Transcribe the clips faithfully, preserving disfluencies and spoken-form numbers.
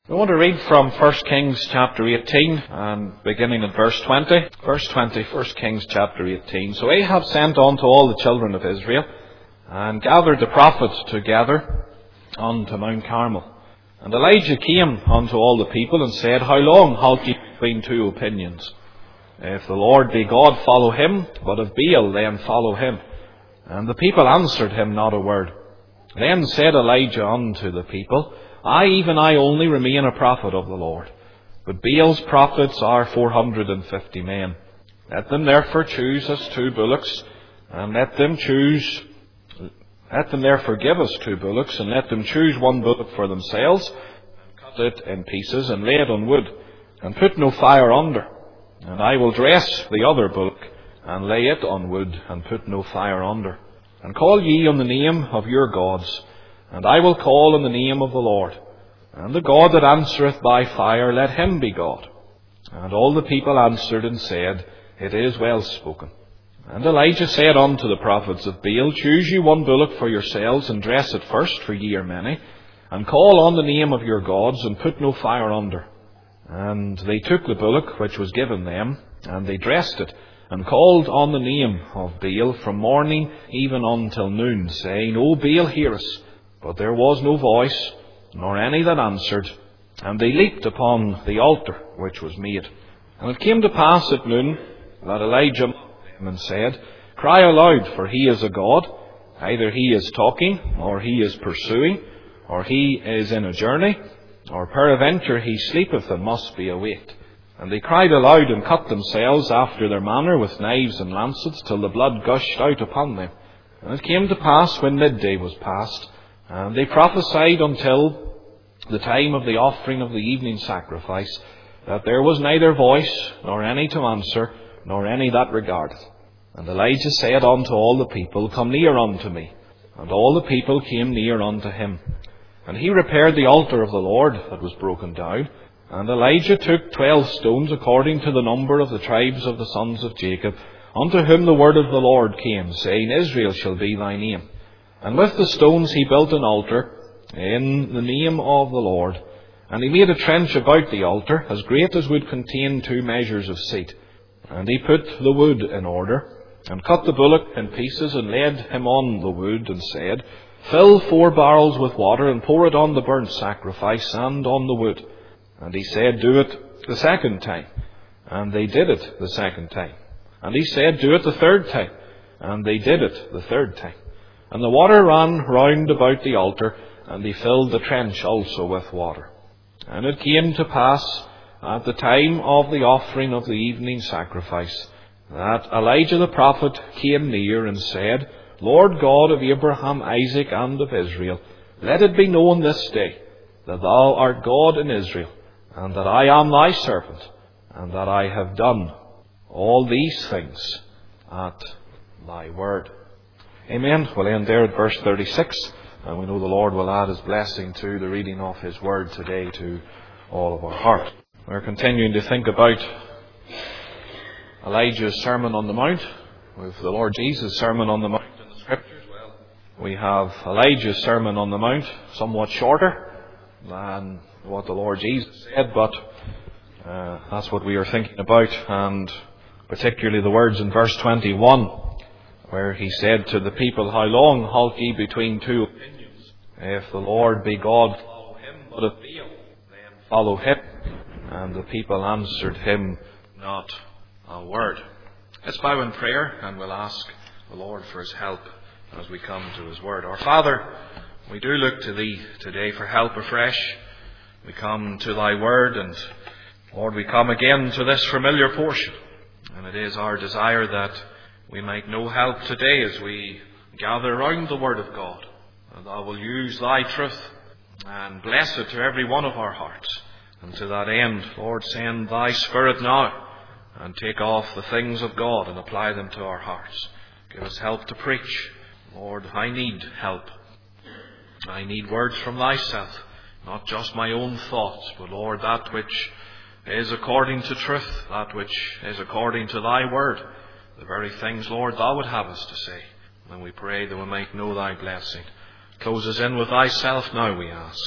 We want to read from First Kings chapter eighteen, and beginning at verse twenty. Verse twenty, First Kings chapter eighteen. So Ahab sent unto all the children of Israel, and gathered the prophets together unto Mount Carmel. And Elijah came unto all the people, and said, How long halt ye between two opinions? If the Lord be God, follow him, but if Baal, then follow him. And the people answered him not a word. Then said Elijah unto the people, I, even I only, remain a prophet of the Lord. But Baal's prophets are four hundred and fifty men. Let them therefore choose us two bullocks, and let them choose, let them therefore give us two bullocks, and let them choose one bullock for themselves, and cut it in pieces, and lay it on wood, and put no fire under. And I will dress the other bullock, and lay it on wood, and put no fire under. And call ye on the name of your gods, and I will call on the name of the Lord. And the God that answereth by fire, let him be God. And all the people answered and said, It is well spoken. And Elijah said unto the prophets of Baal, Choose ye one bullock for yourselves, and dress it first, for ye are many, and call on the name of your gods, and put no fire under. And they took the bullock which was given them, and they dressed it, and called on the name of Baal from morning even until noon, saying, O Baal, hear us. But there was no voice, nor any that answered, and they leaped upon the altar which was made. And it came to pass at noon that Elijah mocked them and said, Cry aloud, for he is a god. Either he is talking, or he is pursuing, or he is in a journey, or peradventure he sleepeth and must be awaked. And they cried aloud and cut themselves after their manner with knives and lancets, till the blood gushed out upon them. And it came to pass, when midday was past, and they prophesied until the time of the offering of the evening sacrifice, that there was neither voice, nor any to answer, nor any that regardeth. And Elijah said unto all the people, Come near unto me. And all the people came near unto him. And he repaired the altar of the Lord that was broken down. And Elijah took twelve stones according to the number of the tribes of the sons of Jacob, unto whom the word of the Lord came, saying, Israel shall be thy name. And with the stones he built an altar in the name of the Lord. And he made a trench about the altar, as great as would contain two measures of seat. And he put the wood in order, and cut the bullock in pieces, and laid him on the wood, and said, Fill four barrels with water, and pour it on the burnt sacrifice, and on the wood. And he said, Do it the second time. And they did it the second time. And he said, Do it the third time. And they did it the third time. And the water ran round about the altar, and they filled the trench also with water. And it came to pass at the time of the offering of the evening sacrifice, that Elijah the prophet came near and said, Lord God of Abraham, Isaac, and of Israel, let it be known this day that thou art God in Israel, and that I am thy servant, and that I have done all these things at thy word. Amen. We'll end there at verse thirty-six, and we know the Lord will add his blessing to the reading of his word today to all of our heart. We're continuing to think about Elijah's Sermon on the Mount, with the Lord Jesus' Sermon on the Mount in the Scriptures. Well, we have Elijah's Sermon on the Mount, somewhat shorter than what the Lord Jesus said, but uh, that's what we are thinking about, and particularly the words in verse twenty-one, where he said to the people, How long halt ye between two opinions? If the Lord be God, follow him, but if Baal, then follow him. And the people answered him not a word. Let's bow in prayer, and we'll ask the Lord for his help as we come to his word. Our Father, we do look to thee today for help afresh. We come to thy word, and Lord, we come again to this familiar portion. And it is our desire that we might know help today as we gather round the word of God. And thou will use thy truth and bless it to every one of our hearts. And to that end, Lord, send thy Spirit now and take off the things of God and apply them to our hearts. Give us help to preach. Lord, I need help. I need words from thyself, not just my own thoughts, but Lord, that which is according to truth, that which is according to thy word, the very things, Lord, thou would have us to say. And we pray that we might know thy blessing. Close us in with thyself now, we ask.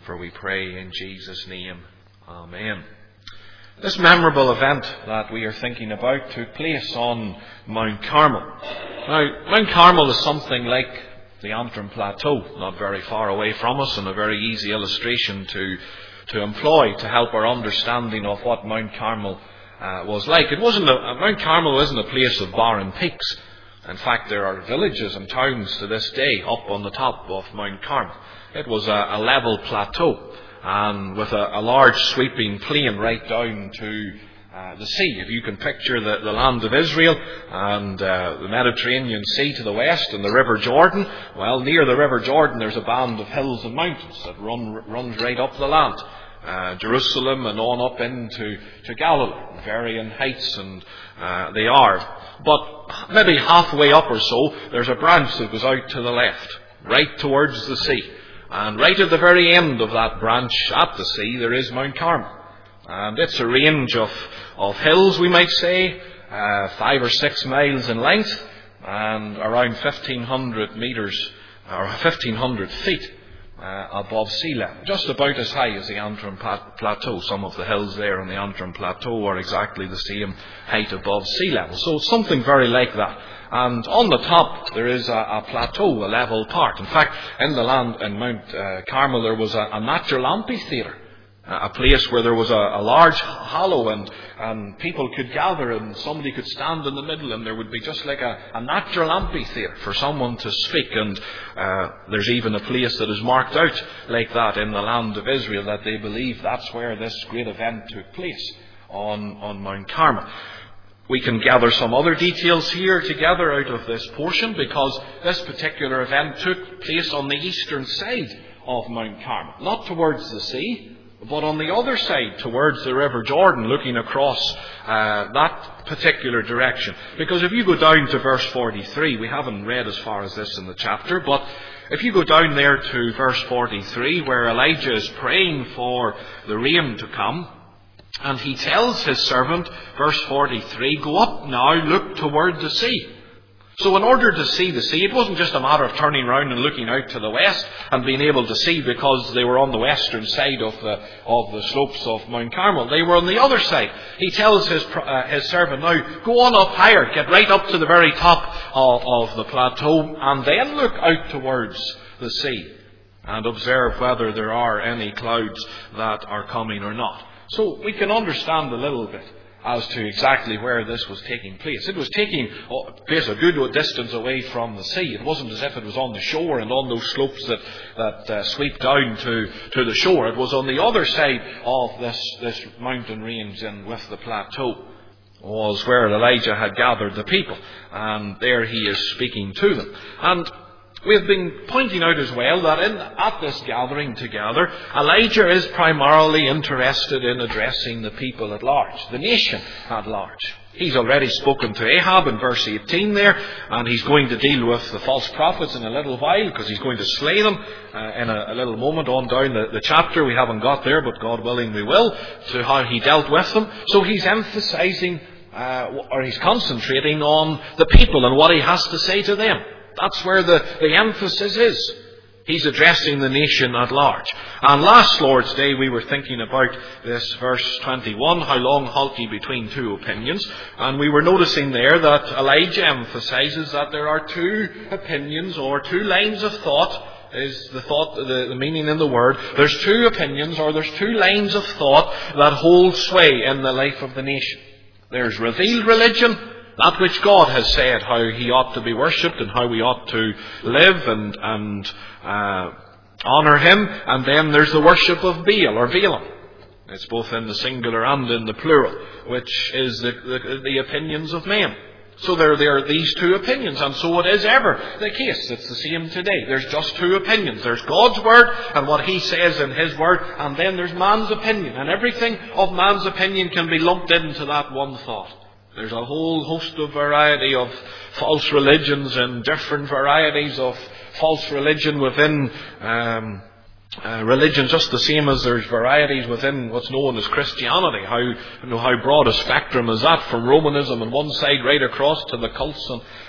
For we pray in Jesus' name. Amen. This memorable event that we are thinking about took place on Mount Carmel. Now, Mount Carmel is something like the Antrim Plateau, not very far away from us, and a very easy illustration to, to employ to help our understanding of what Mount Carmel uh, was like. It wasn't a, Mount Carmel isn't a place of barren peaks. In fact, there are villages and towns to this day up on the top of Mount Carmel. It was a, a level plateau, and with a, a large sweeping plain right down to uh, the sea. If you can picture the, the land of Israel and uh, the Mediterranean Sea to the west and the River Jordan, well, near the River Jordan there's a band of hills and mountains that run runs right up the land. Uh, Jerusalem and on up into to Galilee, varying heights, and uh, they are. But maybe halfway up or so, there's a branch that goes out to the left, right towards the sea. And right at the very end of that branch at the sea, there is Mount Carmel. And it's a range of, of hills, we might say, uh, five or six miles in length, and around fifteen hundred metres, or fifteen hundred feet uh, above sea level. Just about as high as the Antrim Plateau. Some of the hills there on the Antrim Plateau are exactly the same height above sea level. So it's something very like that. And on the top there is a, a plateau, a level part. In fact, in the land in Mount uh, Carmel there was a, a natural amphitheatre, a place where there was a, a large hollow, and, and people could gather, and somebody could stand in the middle, and there would be just like a, a natural amphitheatre for someone to speak. And uh, there's even a place that is marked out like that in the land of Israel, that they believe that's where this great event took place, on, on Mount Carmel. We can gather some other details here together out of this portion, because this particular event took place on the eastern side of Mount Carmel, not towards the sea, but on the other side, towards the River Jordan, looking across uh, that particular direction. Because if you go down to verse forty-three, we haven't read as far as this in the chapter, but if you go down there to verse forty-three, where Elijah is praying for the rain to come, and he tells his servant, verse forty-three, go up now, look toward the sea. So in order to see the sea, it wasn't just a matter of turning round and looking out to the west and being able to see, because they were on the western side of the of the slopes of Mount Carmel. They were on the other side. He tells his uh, his servant, now go on up higher, get right up to the very top of, of the plateau, and then look out towards the sea and observe whether there are any clouds that are coming or not. So we can understand a little bit as to exactly where this was taking place. It was taking place a good distance away from the sea. It wasn't as if it was on the shore and on those slopes that, that uh, sweep down to, to the shore. It was on the other side of this, this mountain range, and with the plateau was where Elijah had gathered the people. And there he is speaking to them. And we've been pointing out as well that in, at this gathering together, Elijah is primarily interested in addressing the people at large, the nation at large. He's already spoken to Ahab in verse eighteen there, and he's going to deal with the false prophets in a little while, because he's going to slay them uh, in a, a little moment on down the, the chapter. We haven't got there, but God willing we will, to how he dealt with them. So he's emphasizing, uh, or he's concentrating on the people and what he has to say to them. That's where the, the emphasis is. He's addressing the nation at large. And last Lord's Day we were thinking about this verse twenty-one, how long halt ye between two opinions. And we were noticing there that Elijah emphasizes that there are two opinions, or two lines of thought, is the thought, the, the meaning in the word. There's two opinions, or there's two lines of thought that hold sway in the life of the nation. There's revealed religion, that which God has said how he ought to be worshipped and how we ought to live and, and uh, honour him. And then there's the worship of Baal or Balaam. It's both in the singular and in the plural, which is the, the, the opinions of men. So there, there are these two opinions, and so it is ever the case. It's the same today. There's just two opinions. There's God's word and what he says in his word, and then there's man's opinion. And everything of man's opinion can be lumped into that one thought. There's a whole host of variety of false religions and different varieties of false religion within um, uh, religion, just the same as there's varieties within what's known as Christianity. How, you know, how broad a spectrum is that, from Romanism on one side right across to the cults on,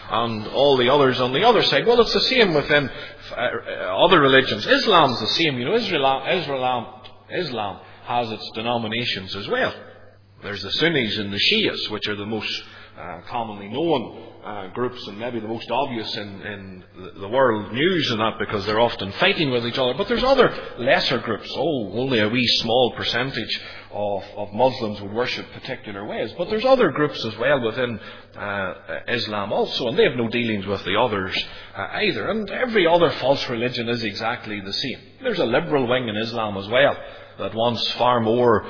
and all the others on the other side. Well, it's the same within uh, other religions. Islam's the same. You know, Israel, Israel, Islam has its denominations as well. There's the Sunnis and the Shias, which are the most uh, commonly known uh, groups and maybe the most obvious in, in the world news and that, because they're often fighting with each other. But there's other lesser groups. Oh, only a wee small percentage of, of Muslims would worship particular ways. But there's other groups as well within uh, Islam also, and they have no dealings with the others uh, either. And every other false religion is exactly the same. There's a liberal wing in Islam as well that wants far more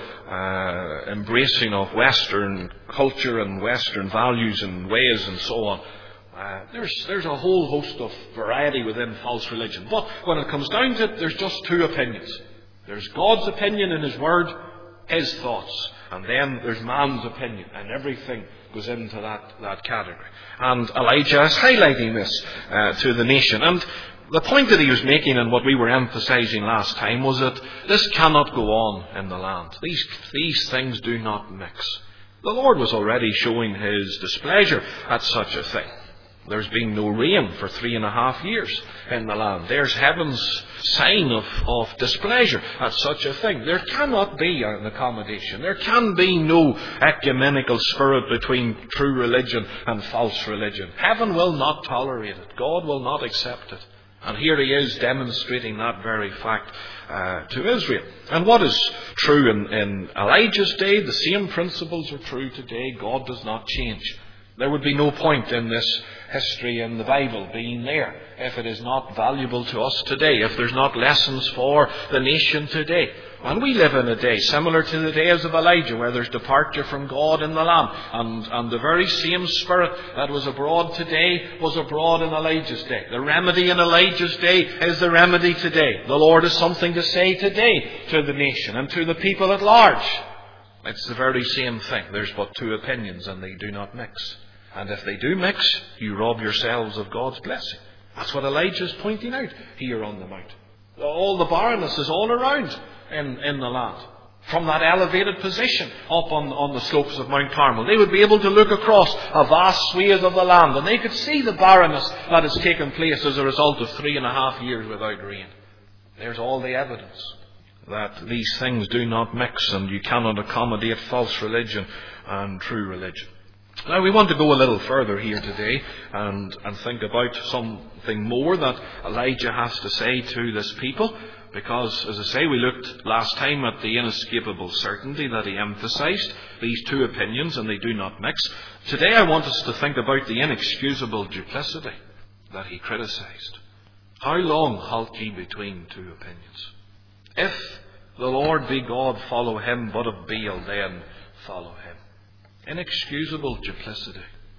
uh, embracing of Western culture and Western values and ways and so on. Uh, there's there's a whole host of variety within false religion. But when it comes down to it, there's just two opinions. There's God's opinion in His Word, His thoughts. And then there's man's opinion. And everything goes into that, that category. And Elijah is highlighting this uh, to the nation. And the point that he was making, and what we were emphasizing last time, was that this cannot go on in the land. These, these things do not mix. The Lord was already showing His displeasure at such a thing. There's been no rain for three and a half years in the land. There's heaven's sign of, of displeasure at such a thing. There cannot be an accommodation. There can be no ecumenical spirit between true religion and false religion. Heaven will not tolerate it. God will not accept it. And here He is demonstrating that very fact uh, to Israel. And what is true in, in Elijah's day, the same principles are true today. God does not change. There would be no point in this history in the Bible being there if it is not valuable to us today, if there's not lessons for the nation today. And we live in a day similar to the days of Elijah, where there's departure from God in the land. And, and the very same spirit that was abroad today was abroad in Elijah's day. The remedy in Elijah's day is the remedy today. The Lord has something to say today to the nation and to the people at large. It's the very same thing. There's but two opinions, and they do not mix. And if they do mix, you rob yourselves of God's blessing. That's what Elijah is pointing out here on the mount. All the barrenness is all around in, in the land. From that elevated position up on, on the slopes of Mount Carmel, they would be able to look across a vast swathe of the land, and they could see the barrenness that has taken place as a result of three and a half years without rain. There's all the evidence that these things do not mix, and you cannot accommodate false religion and true religion. Now, we want to go a little further here today and, and think about something more that Elijah has to say to this people, because, as I say, we looked last time at the inescapable certainty that he emphasized, these two opinions, and they do not mix. Today I want us to think about the inexcusable duplicity that he criticized. How long halt ye between two opinions? If the Lord be God, follow Him, but of Baal, then follow him. Inexcusable duplicity.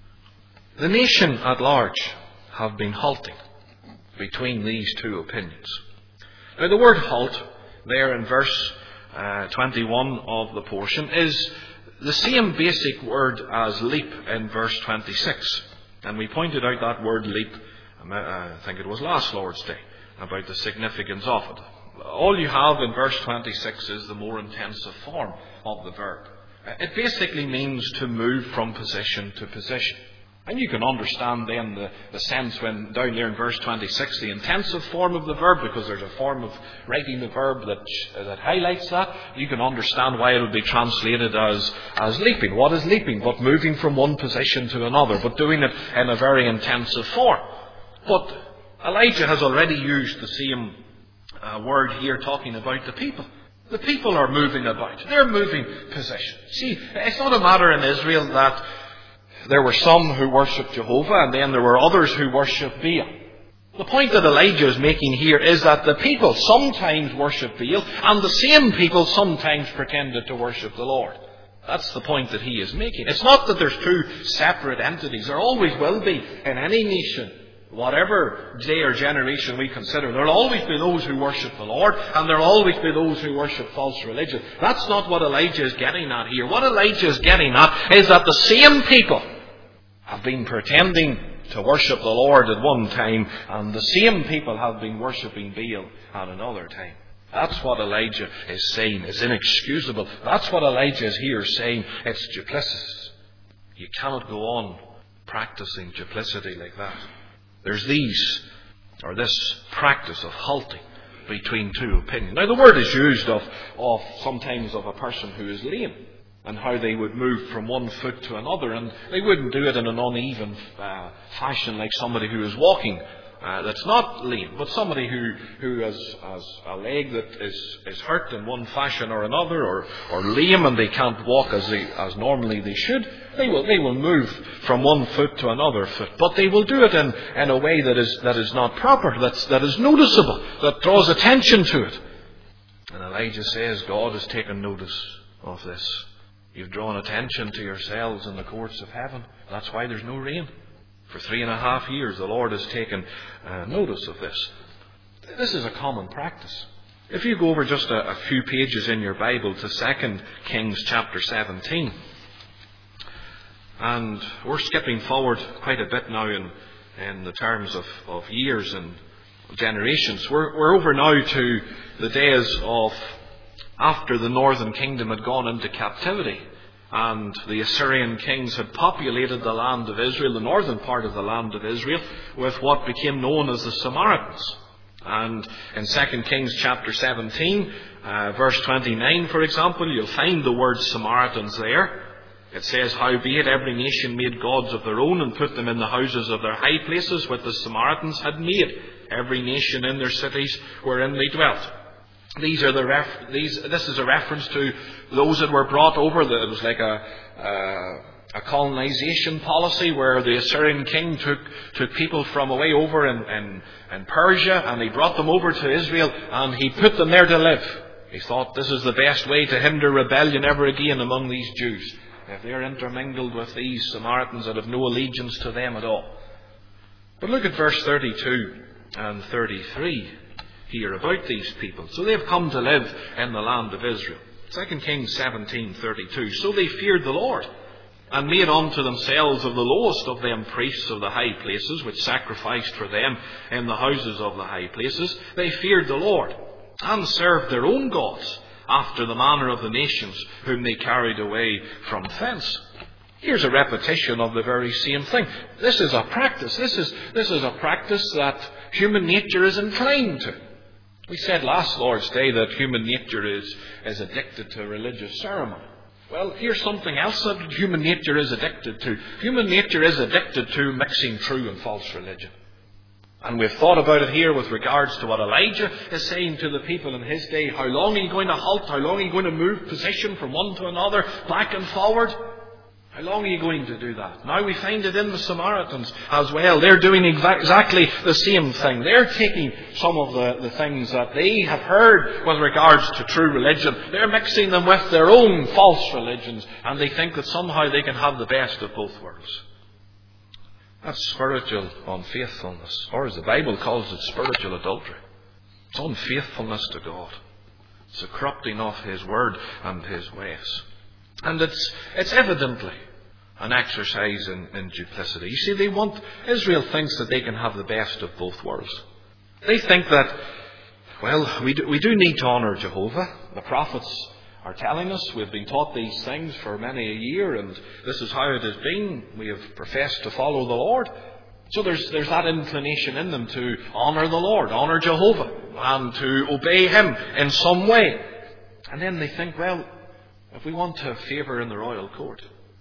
The nation at large have been halting between these two opinions. Now, the word halt there in verse uh, twenty-one of the portion is the same basic word as leap in verse twenty-six. And we pointed out that word leap, I think it was last Lord's Day, about the significance of it. All you have in verse twenty-six is the more intensive form of the verb. It basically means to move from position to position. And you can understand then the, the sense when down there in verse twenty-six, the intensive form of the verb, because there's a form of writing the verb that that highlights that. You can understand why it would be translated as, as leaping. What is leaping? But moving from one position to another, but doing it in a very intensive form. But Elijah has already used the same uh, word here talking about the people. The people are moving about. They're moving position. See, it's not a matter in Israel that there were some who worshipped Jehovah and then there were others who worshipped Baal. The point that Elijah is making here is that the people sometimes worship Baal and the same people sometimes pretended to worship the Lord. That's the point that he is making. It's not that there's two separate entities. There always will be in any nation. Whatever day or generation we consider, there will always be those who worship the Lord, and there will always be those who worship false religion. That's not what Elijah is getting at here. What Elijah is getting at is that the same people have been pretending to worship the Lord at one time, and the same people have been worshipping Baal at another time. That's what Elijah is saying is inexcusable. That's what Elijah is here saying. It's duplicitous. You cannot go on practicing duplicity like that. There's these, or this practice of halting between two opinions. Now the word is used of, of sometimes of a person who is lame, and how they would move from one foot to another, and they wouldn't do it in an uneven uh, fashion like somebody who is walking uh, that's not lame, but somebody who, who has, has a leg that is, is hurt in one fashion or another, or, or lame and they can't walk as they, as normally they should. They will they will move from one foot to another foot, but they will do it in, in a way that is that is not proper, that's, that is noticeable, that draws attention to it. And Elijah says, God has taken notice of this. You've drawn attention to yourselves in the courts of heaven. That's why there's no rain. For three and a half years the Lord has taken uh, notice of this. This is a common practice. If you go over just a, a few pages in your Bible to Second Kings chapter seventeen, and we're skipping forward quite a bit now in, in the terms of, of years and generations. We're, we're over now to the days of after the northern kingdom had gone into captivity, and the Assyrian kings had populated the land of Israel, the northern part of the land of Israel, with what became known as the Samaritans. And in Second Kings chapter seventeen, uh, verse twenty-nine, for example, you'll find the word Samaritans there. It says, Howbeit every nation made gods of their own, and put them in the houses of their high places, which the Samaritans had made, every nation in their cities wherein they dwelt. These are the ref- these. This is a reference to those that were brought over. That it was like a, a a colonization policy where the Assyrian king took took people from away over in, in in Persia, and he brought them over to Israel, and he put them there to live. He thought this is the best way to hinder rebellion ever again among these Jews, if they're intermingled with these Samaritans that have no allegiance to them at all. But look at verse thirty-two and thirty-three. Here about these people. So they've come to live in the land of Israel. Second Kings seventeen thirty-two. So they feared the Lord, and made unto themselves of the lowest of them priests of the high places, which sacrificed for them in the houses of the high places. They feared the Lord, and served their own gods, after the manner of the nations whom they carried away from thence. Here's a repetition of the very same thing. This is a practice. This is, this is a practice that human nature is inclined to. We said last Lord's Day that human nature is, is addicted to religious ceremony. Well, here's something else that human nature is addicted to. Human nature is addicted to mixing true and false religion. And we've thought about it here with regards to what Elijah is saying to the people in his day. How long are you going to halt? How long are you going to move position from one to another, back and forward? How long are you going to do that? Now we find it in the Samaritans as well. They're doing exa- exactly the same thing. They're taking some of the, the things that they have heard with regards to true religion. They're mixing them with their own false religions, and they think that somehow they can have the best of both worlds. That's spiritual unfaithfulness, or as the Bible calls it, spiritual adultery. It's unfaithfulness to God. It's a corrupting of His Word and His ways. And it's it's evidently an exercise in, in duplicity. You see, they want, Israel thinks that they can have the best of both worlds. They think that, well, we do, we do need to honour Jehovah. The prophets are telling us, we've been taught these things for many a year, and this is how it has been. We have professed to follow the Lord. So there's there's that inclination in them to honour the Lord, honour Jehovah, and to obey Him in some way. And then they think, well, if we want to have favour in the royal court,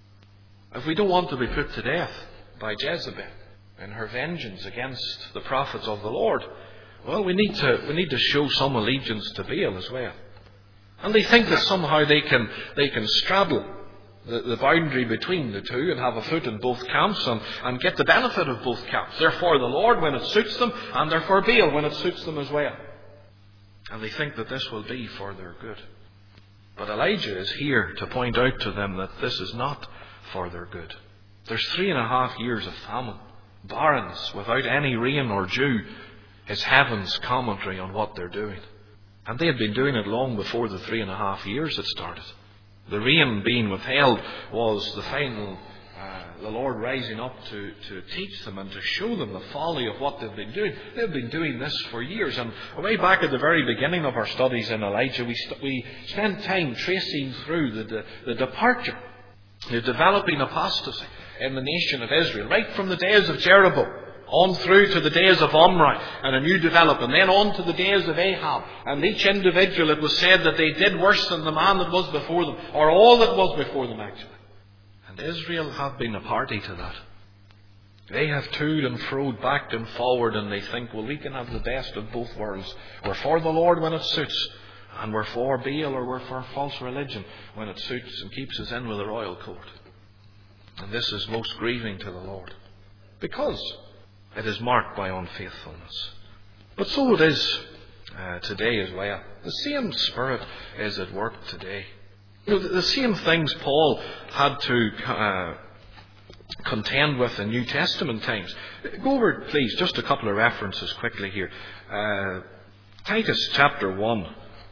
if we don't want to be put to death by Jezebel in her vengeance against the prophets of the Lord, well, we need to we need to show some allegiance to Baal as well. And they think that somehow they can they can straddle the, the boundary between the two and have a foot in both camps and, and get the benefit of both camps. They're for the Lord when it suits them, and they're for Baal when it suits them as well. And they think that this will be for their good. But Elijah is here to point out to them that this is not for their good. There's three and a half years of famine, barrenness, without any rain or dew, is heaven's commentary on what they're doing. And they had been doing it long before the three and a half years had started. The rain being withheld was the final, uh, the Lord rising up to, to teach them and to show them the folly of what they've been doing. They've been doing this for years. And way back at the very beginning of our studies in Elijah, we, st- we spent time tracing through the, the, the departure, the developing apostasy, in the nation of Israel, right from the days of Jeroboam on through to the days of Omri and a new development, then on to the days of Ahab. And each individual, it was said that they did worse than the man that was before them, or all that was before them actually. And Israel have been a party to that. They have toed and froed, backed and forward, and they think, well, we can have the best of both worlds. We're for the Lord when it suits, and we're for Baal or we're for false religion when it suits and keeps us in with the royal court. And this is most grieving to the Lord, because it is marked by unfaithfulness. But so it is uh, today as well. The same spirit is at work today. You know, the, the same things Paul had to uh, contend with in New Testament times. Go over, please, just a couple of references quickly here. Uh, Titus chapter one.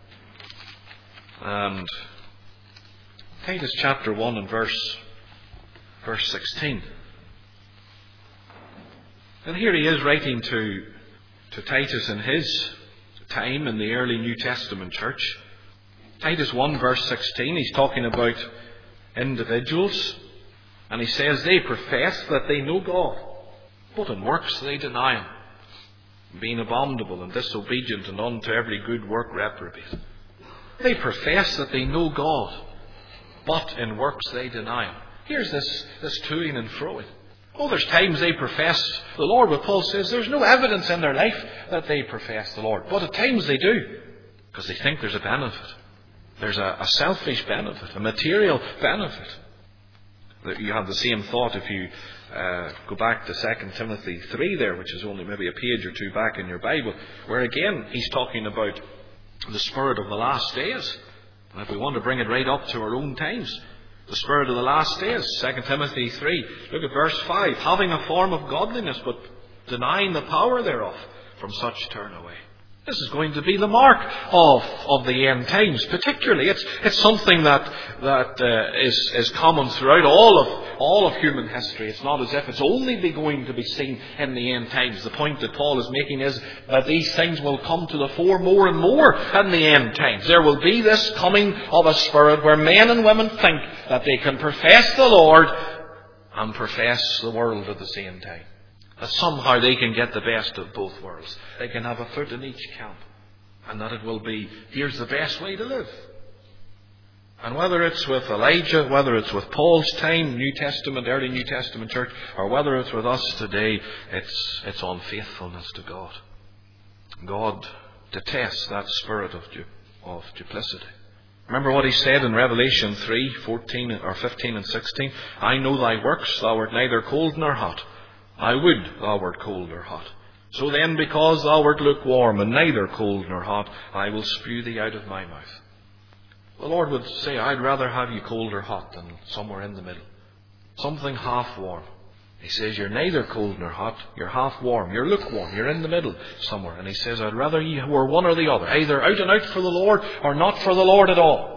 And Titus chapter one and verse, verse sixteen. And here he is writing to, to Titus in his time in the early New Testament church. Titus one verse sixteen, he's talking about individuals. And he says they profess that they know God, but in works they deny Him, being abominable and disobedient and unto every good work reprobate. They profess that they know God, but in works they deny Him. Here's this, this toing and froing. Oh, there's times they profess the Lord, but Paul says there's no evidence in their life that they profess the Lord. But at times they do, because they think there's a benefit. There's a, a selfish benefit, a material benefit. You have the same thought if you uh, go back to Second Timothy three there, which is only maybe a page or two back in your Bible, where again he's talking about the spirit of the last days. And if we want to bring it right up to our own times, the spirit of the last days, Second Timothy three, look at verse five. Having a form of godliness, but denying the power thereof, from such turn away. This is going to be the mark of, of the end times. Particularly, it's it's something that that uh, is is common throughout all of all of human history. It's not as if it's only be going to be seen in the end times. The point that Paul is making is that these things will come to the fore more and more in the end times. There will be this coming of a spirit where men and women think that they can profess the Lord and profess the world at the same time. That somehow they can get the best of both worlds. They can have a foot in each camp. And that it will be, here's the best way to live. And whether it's with Elijah, whether it's with Paul's time, New Testament, early New Testament church, or whether it's with us today, it's it's unfaithfulness to God. God detests that spirit of, du- of duplicity. Remember what he said in Revelation three, fourteen or fifteen and sixteen? I know thy works, thou art neither cold nor hot. I would thou wert cold or hot. So then, because thou wert lukewarm and neither cold nor hot, I will spew thee out of my mouth. The Lord would say, I'd rather have you cold or hot than somewhere in the middle. Something half warm. He says, you're neither cold nor hot, you're half warm, you're lukewarm, you're in the middle somewhere. And he says, I'd rather you were one or the other, either out and out for the Lord or not for the Lord at all.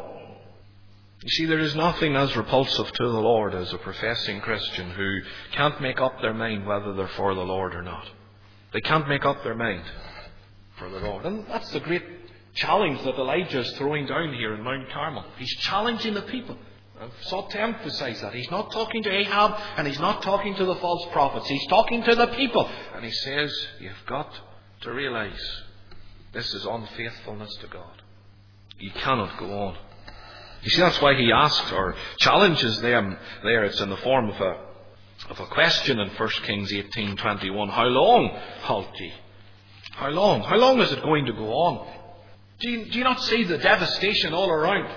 You see, there is nothing as repulsive to the Lord as a professing Christian who can't make up their mind whether they're for the Lord or not. They can't make up their mind for the Lord. And that's the great challenge that Elijah is throwing down here in Mount Carmel. He's challenging the people. I've sought to emphasize that. He's not talking to Ahab and he's not talking to the false prophets. He's talking to the people. And he says, you've got to realize this is unfaithfulness to God. You cannot go on. You see, that's why he asks or challenges them there. It's in the form of a of a question in First Kings eighteen twenty-one. How long halt ye? How long? How long is it going to go on? Do you, do you not see the devastation all around?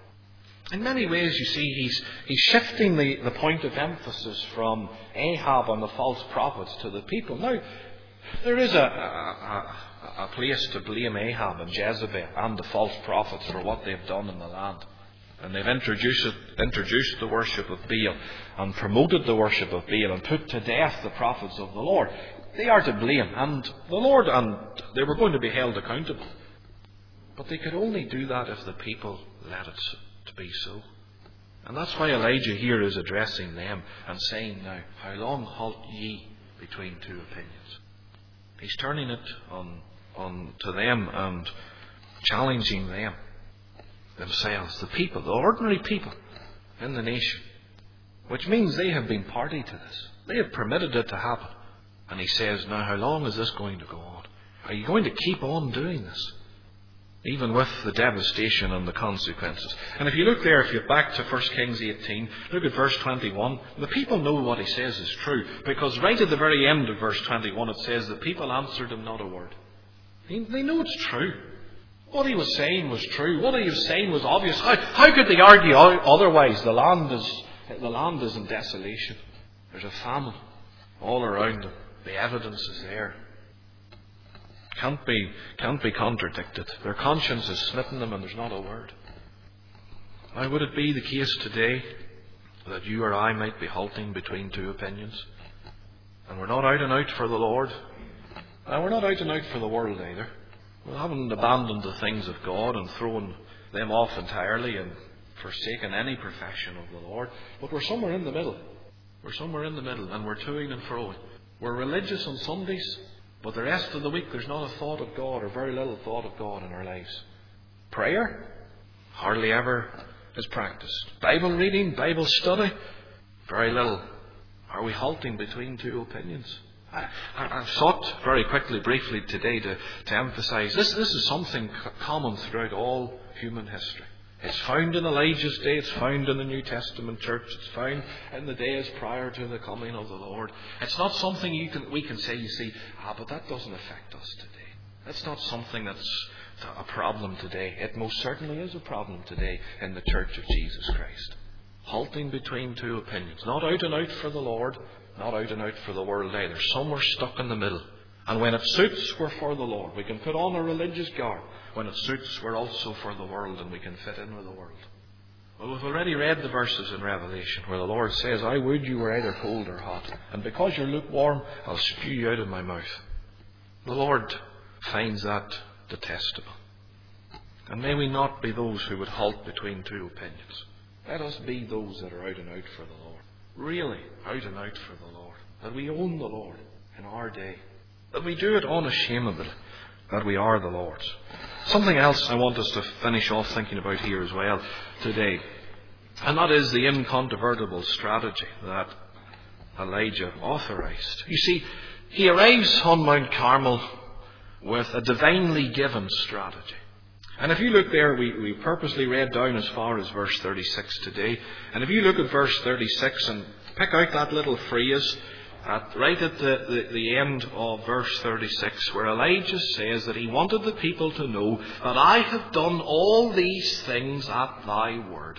In many ways, you see, he's he's shifting the, the point of emphasis from Ahab and the false prophets to the people. Now, there is a, a, a place to blame Ahab and Jezebel and the false prophets for what they've done in the land. And they've introduced it, introduced the worship of Baal and promoted the worship of Baal and put to death the prophets of the Lord. They are to blame, and the Lord, and they were going to be held accountable. But they could only do that if the people let it to be so. And that's why Elijah here is addressing them and saying now, how long halt ye between two opinions? He's turning it on, on to them and challenging them. Themselves, the people, the ordinary people in the nation. which means they have been party to this. They have permitted it to happen. And he says, now how long is this going to go on? Are you going to keep on doing this? Even with the devastation and the consequences. And if you look there, if you're back to First Kings eighteen, look at verse twenty-one. The people know what he says is true. Because right at the very end of verse twenty-one it says, the people answered him not a word. They know it's true. What he was saying was true. What he was saying was obvious. How, how could they argue otherwise? The land is, the land is in desolation. There's a famine all around them. The evidence is there. Can't be, can't be contradicted. Their conscience has smitten them and there's not a word. Now, would it be the case today that you or I might be halting between two opinions? And we're not out and out for the Lord. And we're not out and out for the world either. We haven't abandoned the things of God and thrown them off entirely and forsaken any profession of the Lord. But we're somewhere in the middle. We're somewhere in the middle and we're toing and froing. We're religious on Sundays, but the rest of the week there's not a thought of God or very little thought of God in our lives. Prayer? Hardly ever is practiced. Bible reading, Bible study? Very little. Are we halting between two opinions? I, I, I've sought very quickly, briefly today to, to emphasize this. This is something common throughout all human history. It's found in Elijah's day. It's found in the New Testament church. It's found in the days prior to the coming of the Lord. It's not something you can we can say, you see, ah, but that doesn't affect us today. That's not something that's a problem today. It most certainly is a problem today in the church of Jesus Christ. Halting between two opinions. Not out and out for the Lord, not out and out for the world either. Somewhere stuck in the middle. And when it suits, we're for the Lord. We can put on a religious garb. When it suits, we're also for the world and we can fit in with the world. Well, we've already read the verses in Revelation where the Lord says, I would you were either cold or hot. And because you're lukewarm, I'll spew you out of my mouth. The Lord finds that detestable. And may we not be those who would halt between two opinions. Let us be those that are out and out for the Lord. Really out and out for the Lord. That we own the Lord in our day. That we do it unashamedly. That we are the Lord's. Something else I want us to finish off thinking about here as well today. And that is the incontrovertible strategy that Elijah authorized. You see, he arrives on Mount Carmel with a divinely given strategy. And if you look there, we, we purposely read down as far as verse thirty-six today. And if you look at verse thirty-six and pick out that little phrase, At, right at the, the, the end of verse thirty-six, where Elijah says that he wanted the people to know that I have done all these things at thy word.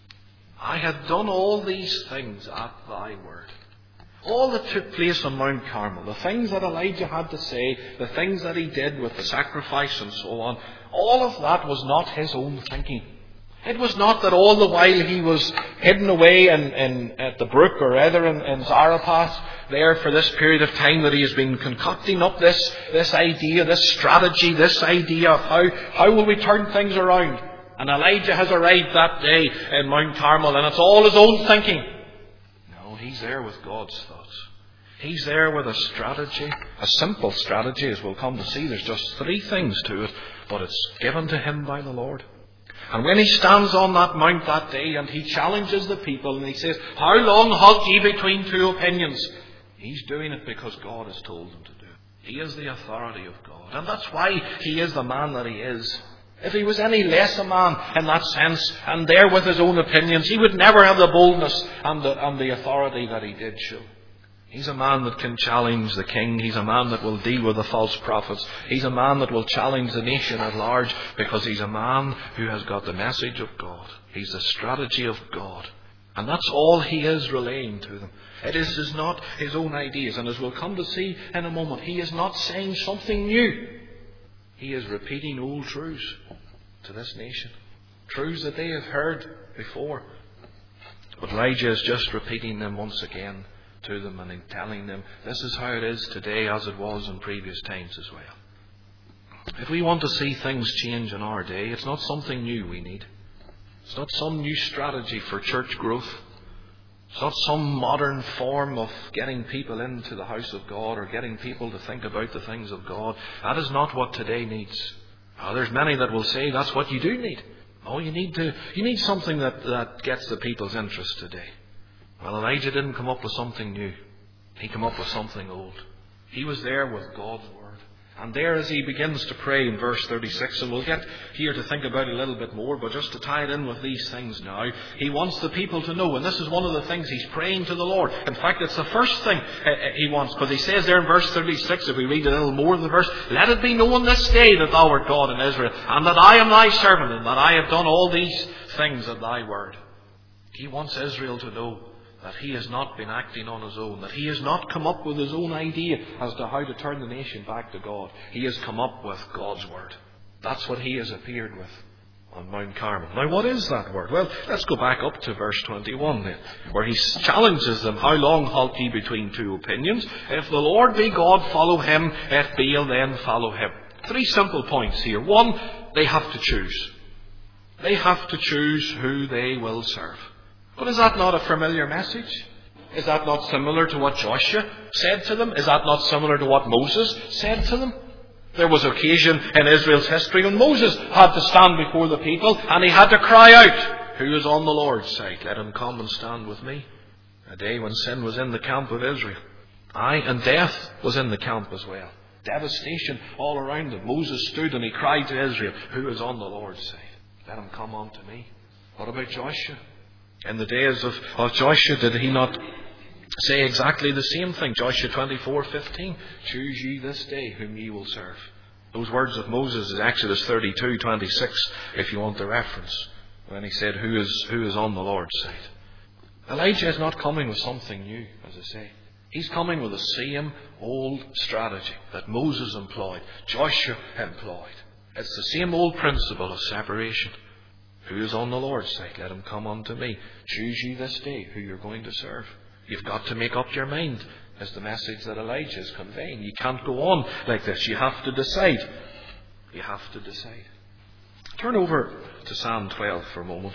I have done all these things at thy word. All that took place on Mount Carmel, the things that Elijah had to say, the things that he did with the sacrifice and so on, all of that was not his own thinking. It was not that all the while he was hidden away in, in, at the brook or either in, in Zarephath there for this period of time that he has been concocting up this, this idea, this strategy, this idea of how, how will we turn things around. And Elijah has arrived that day in Mount Carmel and it's all his own thinking. No, he's there with God's thoughts. He's there with a strategy, a simple strategy as we'll come to see. There's just three things to it, but it's given to him by the Lord. And when he stands on that mount that day and he challenges the people and he says, how long halt ye between two opinions? He's doing it because God has told him to do it. He is the authority of God. And that's why he is the man that he is. If he was any less a man in that sense and there with his own opinions, he would never have the boldness and the, and the authority that he did show. He's a man that can challenge the king. He's a man that will deal with the false prophets. He's a man that will challenge the nation at large because he's a man who has got the message of God. He's the strategy of God. And that's all he is relaying to them. It is, is not his own ideas. And as we'll come to see in a moment, he is not saying something new. He is repeating old truths to this nation. Truths that they have heard before. But Elijah is just repeating them once again to them and in telling them this is how it is today as it was in previous times as well. If we want to see things change in our day, it's not something new we need. It's not some new strategy for church growth. It's not some modern form of getting people into the house of God or getting people to think about the things of God. That is not what today needs. Now, there's many that will say that's what you do need. Oh, you need to, you need something that, that gets the people's interest today. Well, Elijah didn't come up with something new. He came up with something old. He was there with God's word. And there as he begins to pray in verse thirty-six, and we'll get here to think about it a little bit more, but just to tie it in with these things now, he wants the people to know, and this is one of the things he's praying to the Lord. In fact, it's the first thing he wants, because he says there in verse thirty-six, if we read a little more of the verse, let it be known this day that thou art God in Israel, and that I am thy servant, and that I have done all these things at thy word. He wants Israel to know that he has not been acting on his own, that he has not come up with his own idea as to how to turn the nation back to God. He has come up with God's word. That's what he has appeared with on Mount Carmel. Now, what is that word? Well, let's go back up to verse twenty-one then, where he challenges them, how long halt ye between two opinions? If the Lord be God, follow him. If Baal, then follow him. Three simple points here. One, they have to choose. They have to choose who they will serve. But is that not a familiar message? Is that not similar to what Joshua said to them? Is that not similar to what Moses said to them? There was occasion in Israel's history when Moses had to stand before the people and he had to cry out, who is on the Lord's side? Let him come and stand with me. A day when sin was in the camp of Israel. Aye, and death was in the camp as well. Devastation all around them. Moses stood and he cried to Israel, who is on the Lord's side? Let him come unto me. What about Joshua? In the days of, of Joshua, did he not say exactly the same thing? Joshua twenty-four fifteen, choose ye this day whom ye will serve. Those words of Moses is Exodus thirty-two twenty-six, if you want the reference, when he said, who is, who is on the Lord's side? Elijah is not coming with something new, as I say. He's coming with the same old strategy that Moses employed, Joshua employed. It's the same old principle of separation. Who is on the Lord's side? Let him come unto me. Choose ye this day who you're going to serve. You've got to make up your mind, is the message that Elijah is conveying. You can't go on like this. You have to decide. You have to decide. Turn over to Psalm twelve for a moment.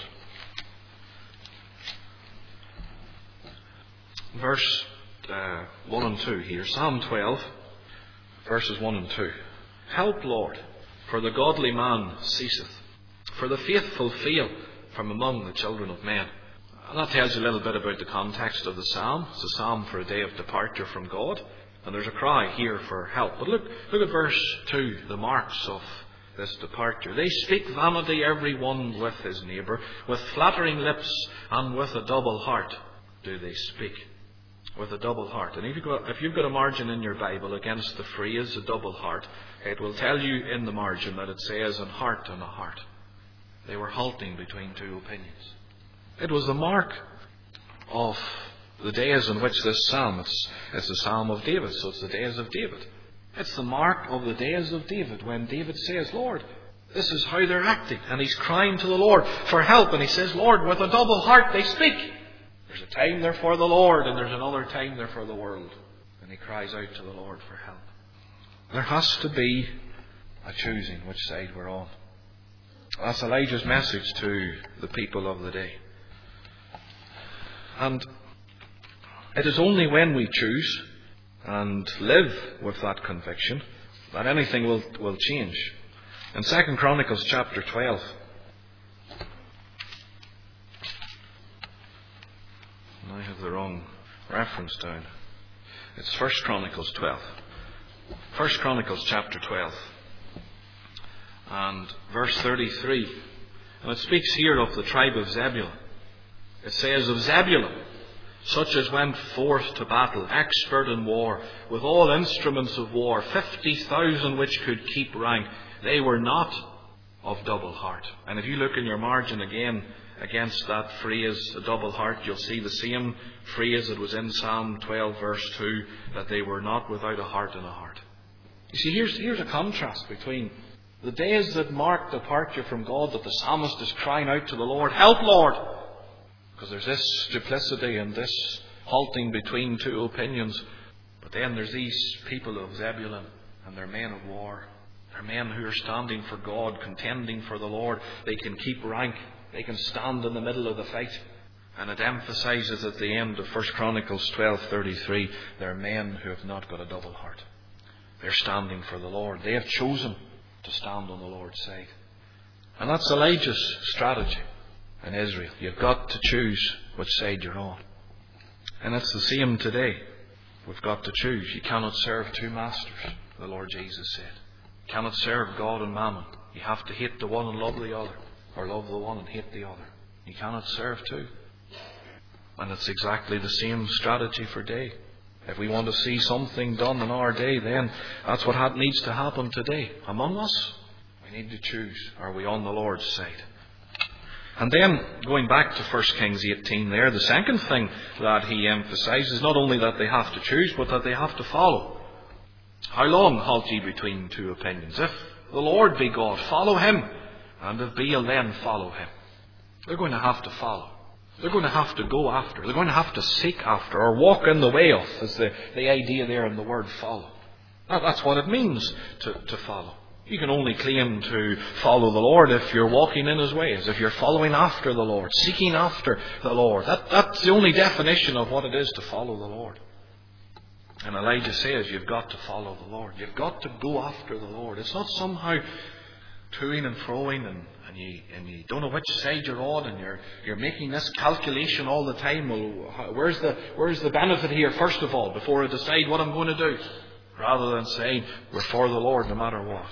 Verse uh, one and two here. Psalm twelve, verses one and two. Help, Lord, for the godly man ceaseth. For the faithful fail from among the children of men. And that tells you a little bit about the context of the psalm. It's a psalm for a day of departure from God. And there's a cry here for help. But look, look at verse two, the marks of this departure. They speak vanity every one with his neighbour. With flattering lips and with a double heart do they speak. With a double heart. And if you've got, if you've got a margin in your Bible against the phrase a double heart, it will tell you in the margin that it says an heart and a heart. They were halting between two opinions. It was the mark of the days in which this psalm, it's, it's the Psalm of David, so it's the days of David. It's the mark of the days of David when David says, Lord, this is how they're acting. And he's crying to the Lord for help. And he says, Lord, with a double heart they speak. There's a time there for the Lord and there's another time there for the world. And he cries out to the Lord for help. There has to be a choosing which side we're on. That's Elijah's message to the people of the day. And it is only when we choose and live with that conviction that anything will, will change. In Second Chronicles chapter twelve, and I have the wrong reference down. It's First Chronicles twelve. First Chronicles chapter twelve. And verse thirty-three, and it speaks here of the tribe of Zebulun. It says of Zebulun, such as went forth to battle, expert in war, with all instruments of war, fifty thousand which could keep rank. They were not of double heart. And if you look in your margin again against that phrase, a double heart, you'll see the same phrase that was in Psalm twelve verse two, that they were not without a heart and a heart. You see, here's, here's a contrast between the days that mark departure from God, that the psalmist is crying out to the Lord, help, Lord! Because there's this duplicity and this halting between two opinions. But then there's these people of Zebulun, and they're men of war. They're men who are standing for God, contending for the Lord. They can keep rank. They can stand in the middle of the fight. And it emphasises at the end of First Chronicles twelve thirty-three, they're men who have not got a double heart. They're standing for the Lord. They have chosen to stand on the Lord's side. And that's Elijah's strategy in Israel. You've got to choose which side you're on. And it's the same today. We've got to choose. You cannot serve two masters, the Lord Jesus said. You cannot serve God and mammon. You have to hate the one and love the other, or love the one and hate the other. You cannot serve two. And it's exactly the same strategy for day. If we want to see something done in our day, then that's what needs to happen today. Among us, we need to choose. Are we on the Lord's side? And then, going back to First Kings eighteen there, the second thing that he emphasises, not only that they have to choose, but that they have to follow. How long halt ye between two opinions? If the Lord be God, follow him. And if Baal, then follow him. They're going to have to follow. They're going to have to go after. They're going to have to seek after, or walk in the way of, is the, the idea there in the word follow. Now, that's what it means to, to follow. You can only claim to follow the Lord if you're walking in his ways, if you're following after the Lord, seeking after the Lord. That, that's the only definition of what it is to follow the Lord. And Elijah says you've got to follow the Lord. You've got to go after the Lord. It's not somehow toing and froing and, and, you, and you don't know which side you're on, and you're, you're making this calculation all the time. Well, where's the, where's the benefit here, first of all, before I decide what I'm going to do? Rather than saying we're for the Lord no matter what.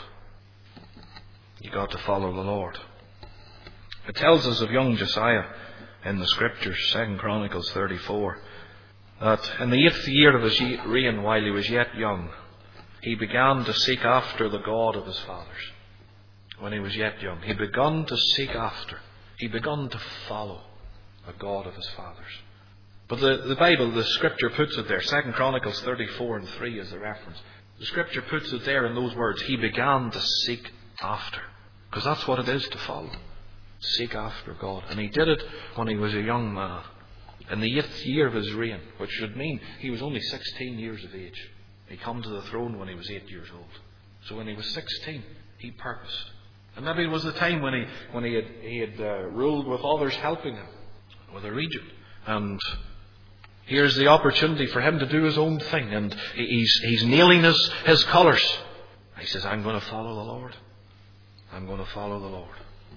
You've got to follow the Lord. It tells us of young Josiah in the Scriptures, Second Chronicles thirty-four, that in the eighth year of his reign, while he was yet young, he began to seek after the God of his fathers. When he was yet young, he began to seek after, he began to follow the God of his fathers. But the, the Bible, the Scripture puts it there. Second Chronicles thirty-four and three is the reference. The Scripture puts it there in those words. He began to seek after. Because that's what it is to follow. Seek after God. And he did it when he was a young man. In the eighth year of his reign. Which should mean he was only sixteen years of age. He came to the throne when he was eight years old. So when he was sixteen, he purposed. And maybe it was the time when he when he had, he had uh, ruled with others helping him. With a regent. And here's the opportunity for him to do his own thing. And he's, he's nailing his, his colours. He says, I'm going to follow the Lord. I'm going to follow the Lord.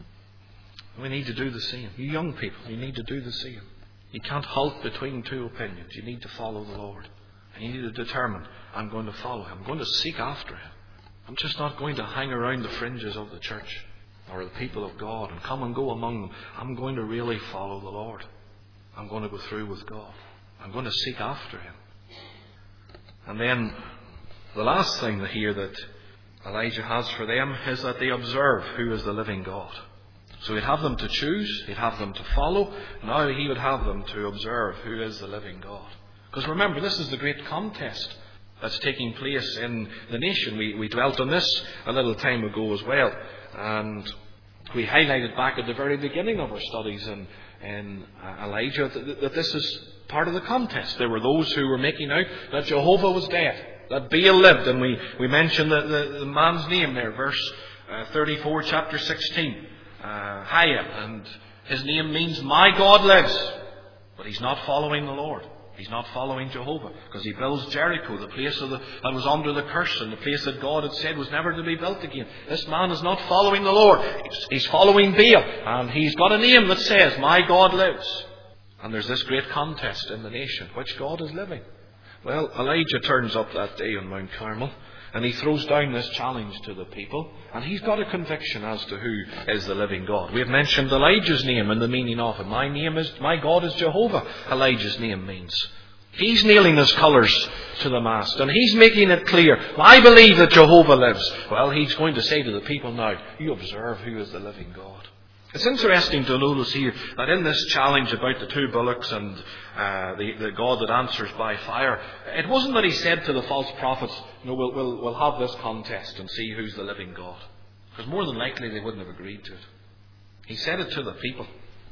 We need to do the same. You young people, you need to do the same. You can't halt between two opinions. You need to follow the Lord. And you need to determine, I'm going to follow him. I'm going to seek after him. I'm just not going to hang around the fringes of the church or the people of God and come and go among them. I'm going to really follow the Lord. I'm going to go through with God. I'm going to seek after him. And then the last thing here that Elijah has for them is that they observe who is the living God. So he'd have them to choose, he'd have them to follow. Now he would have them to observe who is the living God. Because remember, this is the great contest that's taking place in the nation. We, we dwelt on this a little time ago as well. And we highlighted back at the very beginning of our studies in, in uh, Elijah that, that this is part of the contest. There were those who were making out that Jehovah was dead, that Baal lived, and we, we mentioned the, the, the man's name there, verse uh, thirty-four, chapter sixteen, uh, Hiah, and his name means my God lives, but he's not following the Lord. He's not following Jehovah, because he builds Jericho, the place of the, that was under the curse, and the place that God had said was never to be built again. This man is not following the Lord. He's, he's following Baal, and he's got a name that says, my God lives. And there's this great contest in the nation. Which God is living? Well, Elijah turns up that day on Mount Carmel, and he throws down this challenge to the people, and he's got a conviction as to who is the living God. We have mentioned Elijah's name and the meaning of it. My name is, my God is Jehovah, Elijah's name means. He's nailing his colours to the mast, and he's making it clear, I believe that Jehovah lives. Well, he's going to say to the people now, you observe who is the living God. It's interesting to notice here that in this challenge about the two bullocks and uh, the, the God that answers by fire, it wasn't that he said to the false prophets, you know, we'll, we'll, we'll have this contest and see who's the living God. Because more than likely they wouldn't have agreed to it. He said it to the people.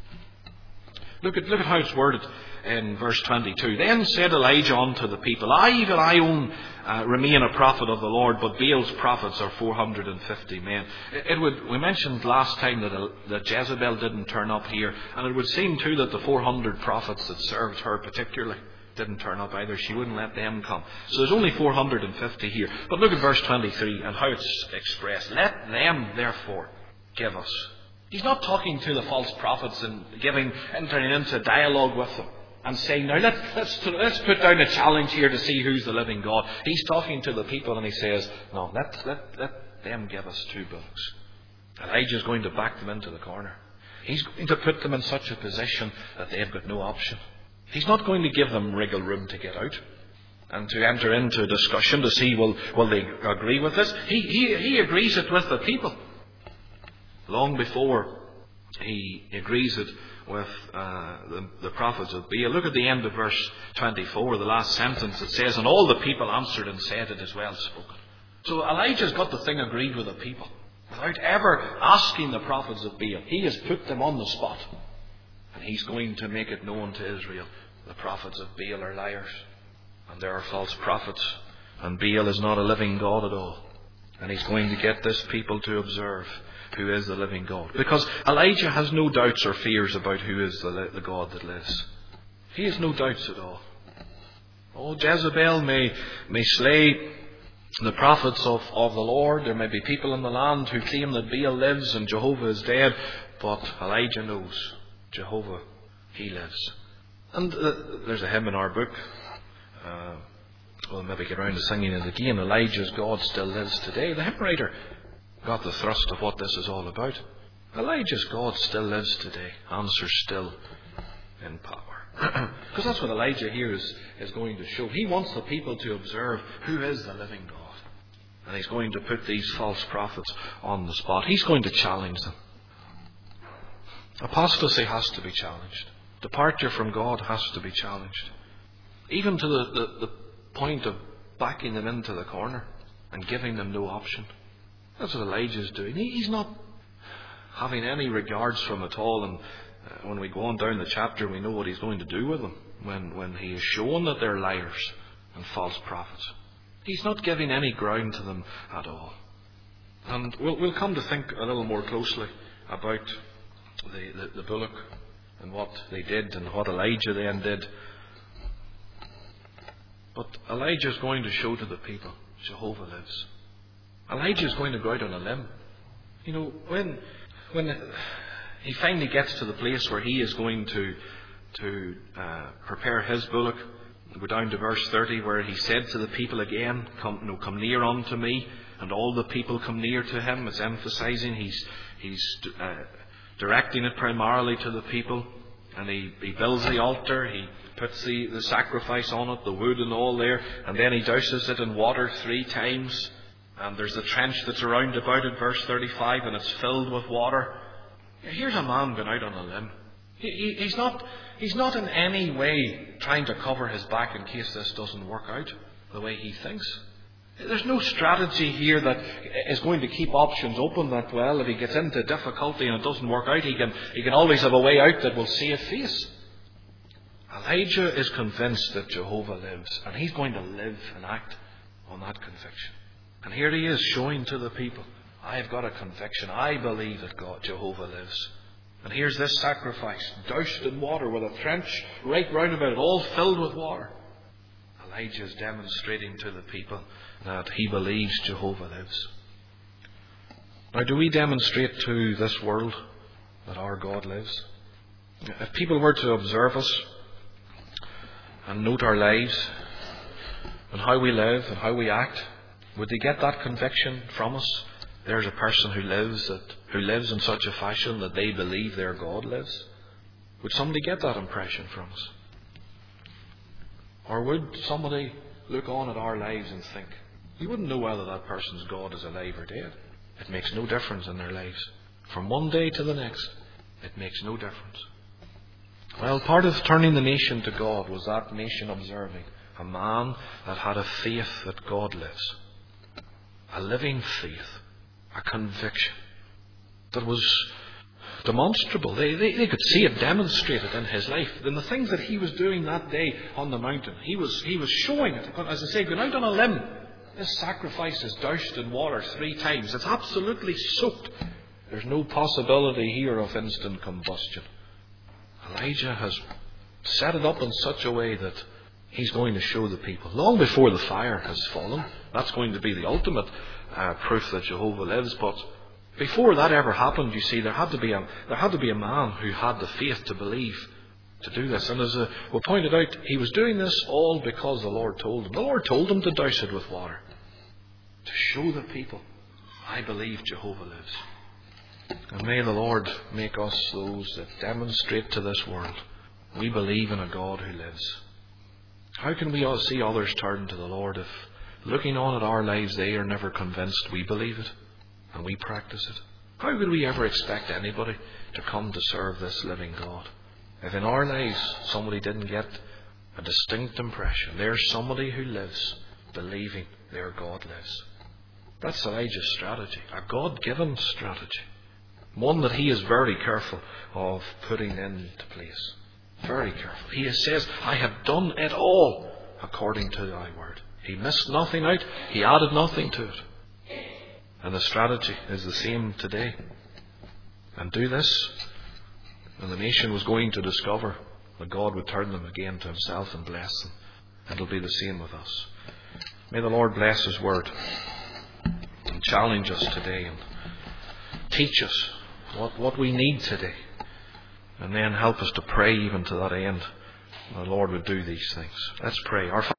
Look at, look at how it's worded in verse twenty-two. Then said Elijah unto the people, I, even I own, uh, remain a prophet of the Lord, but Baal's prophets are four hundred fifty men. It, it would, we mentioned last time that, uh, that Jezebel didn't turn up here, and it would seem too that the four hundred prophets that served her particularly didn't turn up either. She wouldn't let them come. So there's only four hundred fifty here. But look at verse twenty-three and how it's expressed. Let them therefore give us. He's not talking to the false prophets and giving, entering into dialogue with them. and say, now let's, let's, let's put down a challenge here to see who's the living God. He's talking to the people and he says, no, let, let, let them give us two bullocks. Elijah's going to back them into the corner. He's going to put them in such a position that they've got no option. He's not going to give them wriggle room to get out and to enter into a discussion to see will, will they agree with this. He, he, he agrees it with the people. Long before he agrees it with uh, the, the prophets of Baal. Look at the end of verse twenty-four, the last sentence. It says, and all the people answered and said, it is well spoken. So Elijah's got the thing agreed with the people. Without ever asking the prophets of Baal. He has put them on the spot. And he's going to make it known to Israel. The prophets of Baal are liars. And there are false prophets. And Baal is not a living God at all. And he's going to get this people to observe who is the living God. Because Elijah has no doubts or fears about who is the, the God that lives. He has no doubts at all. Oh, Jezebel may, may slay the prophets of, of the Lord. There may be people in the land who claim that Baal lives and Jehovah is dead. But Elijah knows Jehovah, he lives. And uh, there's a hymn in our book. Uh, we'll maybe get around to singing it again. Elijah's God still lives today. The hymn writer got the thrust of what this is all about. Elijah's God still lives today. Answers still in power. Because that's what Elijah here is, is going to show. He wants the people to observe who is the living God. And he's going to put these false prophets on the spot. He's going to challenge them. Apostasy has to be challenged. Departure from God has to be challenged. Even to the, the, the point of backing them into the corner and giving them no option. That's what Elijah's doing. He, he's not having any regards for them at all. And uh, when we go on down the chapter, we know what he's going to do with them. When, when he is shown that they're liars and false prophets. He's not giving any ground to them at all. And we'll, we'll come to think a little more closely about the, the, the bullock and what they did and what Elijah then did. But Elijah is going to show to the people Jehovah lives. Elijah is going to go out on a limb. You know, when when he finally gets to the place where he is going to to uh, prepare his bullock, go down to verse thirty, where he said to the people again, "Come, no, come near unto me," and all the people come near to him. It's emphasizing he's he's uh, directing it primarily to the people, and he, he builds the altar. He puts the, the sacrifice on it, the wood and all there, and then he douses it in water three times. And there's the trench that's around about it, verse thirty-five, and it's filled with water. Here's a man going out on a limb. He, he, he's not, he's not in any way trying to cover his back in case this doesn't work out the way he thinks. There's no strategy here that is going to keep options open that, well, if he gets into difficulty and it doesn't work out, he can, he can always have a way out that will save face. Elijah is convinced that Jehovah lives, and he's going to live and act on that conviction. And here he is showing to the people, I've got a conviction. I believe that God, Jehovah lives. And here's this sacrifice, doused in water with a trench right round about it, all filled with water. Elijah is demonstrating to the people that he believes Jehovah lives. Now, do we demonstrate to this world that our God lives? If people were to observe us and note our lives and how we live and how we act, would they get that conviction from us? There's a person who lives that who lives in such a fashion that they believe their God lives. Would somebody get that impression from us? Or would somebody look on at our lives and think, you wouldn't know whether that person's God is alive or dead. It makes no difference in their lives. From one day to the next, it makes no difference. Well, part of turning the nation to God was that nation observing a man that had a faith that God lives. A living faith, a conviction that was demonstrable. They, they, they could see it demonstrated in his life. In the things that he was doing that day on the mountain, he was, he was showing it. As I say, going out on a limb. This sacrifice is doused in water three times. It's absolutely soaked. There's no possibility here of instant combustion. Elijah has set it up in such a way that he's going to show the people, long before the fire has fallen. That's going to be the ultimate uh, proof that Jehovah lives. But before that ever happened, you see, there had to be a there had to be a man who had the faith to believe to do this. And as we pointed out, he was doing this all because the Lord told him. The Lord told him to douse it with water, to show the people, I believe Jehovah lives. And may the Lord make us those that demonstrate to this world, we believe in a God who lives. How can we all see others turn to the Lord if, looking on at our lives, they are never convinced we believe it and we practice it? How could we ever expect anybody to come to serve this living God if in our lives somebody didn't get a distinct impression there's somebody who lives believing their God lives? That's Elijah's strategy, a God-given strategy, one that he is very careful of putting into place. Very careful. He says, I have done it all according to thy word. He missed nothing out. He added nothing to it. And the strategy is the same today. And do this, and the nation was going to discover that God would turn them again to himself and bless them. It'll be the same with us. May the Lord bless his word and challenge us today and teach us what, what we need today. And then help us to pray even to that end. The Lord would do these things. Let's pray. Our